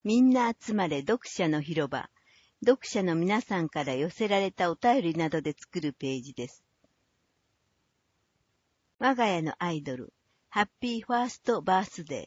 みんな集まれ読者の広場。読者の皆さんから寄せられたお便りなどで作るページです。我が家のアイドル、ハッピーファーストバースデー。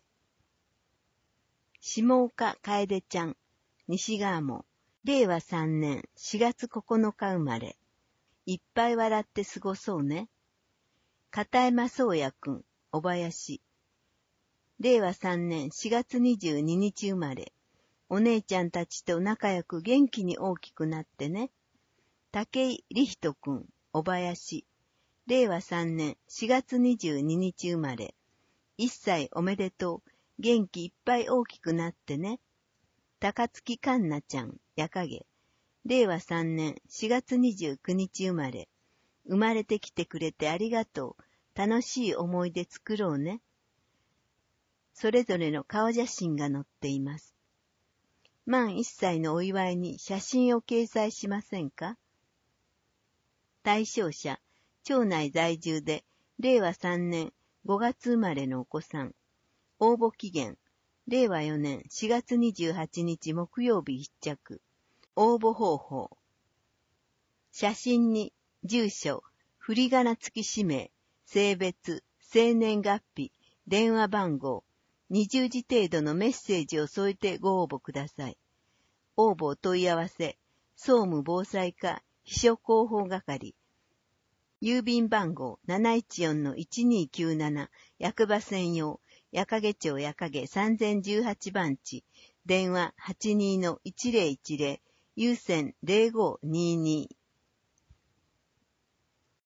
下岡楓ちゃん、西川も、令和3年4月9日生まれ。いっぱい笑って過ごそうね。片山宗也くん、小林。令和3年4月22日生まれ。お姉ちゃんたちと仲良く元気に大きくなってね。武井理人くん、小林。令和3年4月22日生まれ。1歳おめでとう。元気いっぱい大きくなってね。高槻かんなちゃん、やかげ。令和3年4月29日生まれ。生まれてきてくれてありがとう。楽しい思い出作ろうね。それぞれの顔写真が載っています。満1歳のお祝いに写真を掲載しませんか？対象者、町内在住で、令和3年5月生まれのお子さん。応募期限、令和4年4月28日木曜日必着。応募方法。写真に、住所、振り仮名付き氏名、性別、生年月日、電話番號、20字程度のメッセージを添えてご応募ください。応募お問い合わせ、総務防災課秘書広報係。郵便番号 714-1297 役場専用、矢掛町矢掛3018番地、電話 82-1010、有線0522。